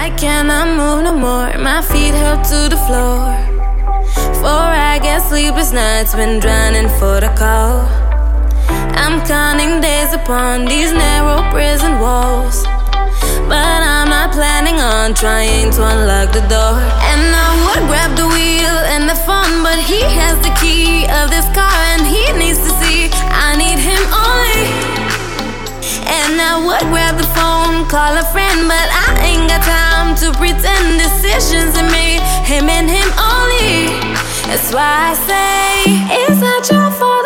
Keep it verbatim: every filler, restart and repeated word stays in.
I cannot move no more, my feet held to the floor. Four I get sleepless nights, been drowning for the call. I'm counting days upon these narrow prison walls, but I'm not planning on trying to unlock the door. And I would grab the wheel and the phone, but he has the key of this car and he needs to see I need him only. And I would grab the phone, call a friend, but I ain't got time to pretend decisions are made, him and him only. That's why I say it's not your fault